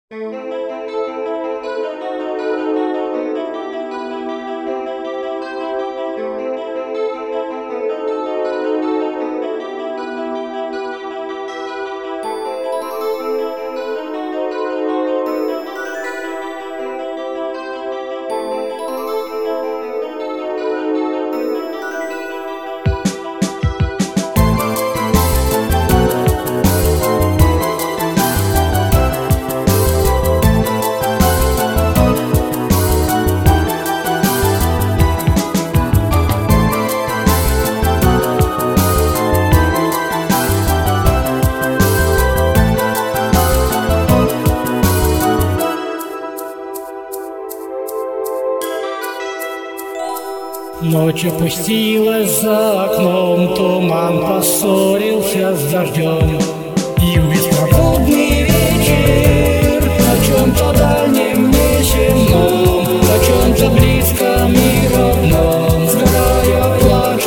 Ночь опустилась за окном, туман поссорился с дождем. И в беспробудный вечер о чем-то дальнем неземном, о чем-то близком и родном, сгорая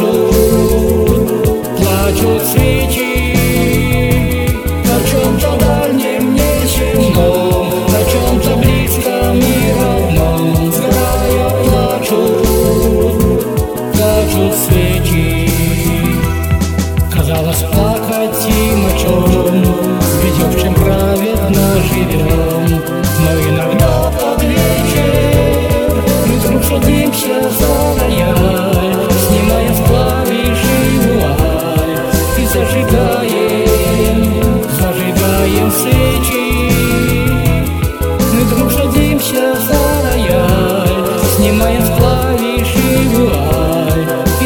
плачут свечи. О чем-то дальнем неземном, о чем-то близком и родном, сгорая плачут свечи. Казалось, плакать им о чем, ведь в чем праведно живем. Но иногда под вечер мы вдруг садимся за рояль, снимая с клавиши вуаль и зажигаем свечи. Мы вдруг садимся за рояль, снимаем с клавиши вуаль и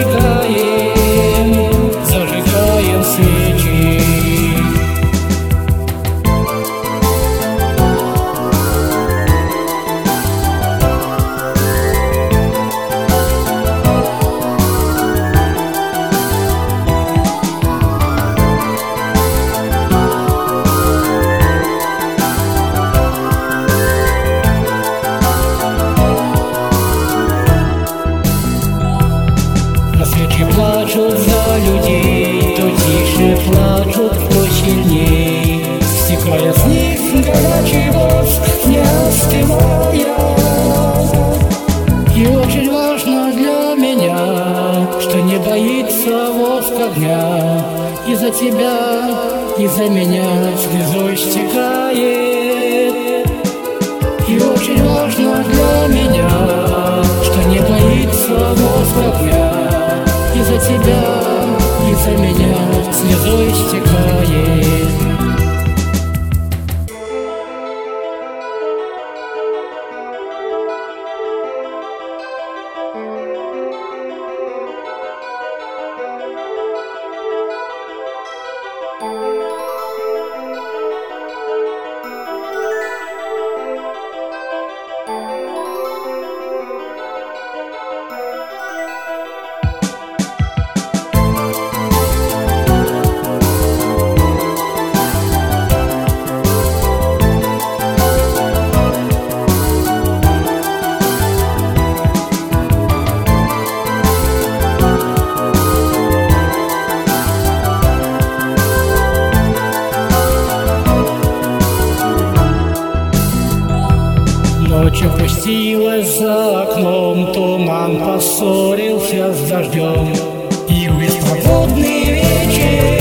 зажигаем свечи. Свечи плачут за людей, то тише плачут, то сильней, стекая с них горячий воск, не остывая. И очень важно для меня, что не боится воск огня, и за тебя, и за меня слезой стекает. И очень важно для меня, что не боится воск огня, и за тебя, и за меня слезой стекает. Ночь опустилась за окном, туман поссорился с дождем. И в беспробудный вечер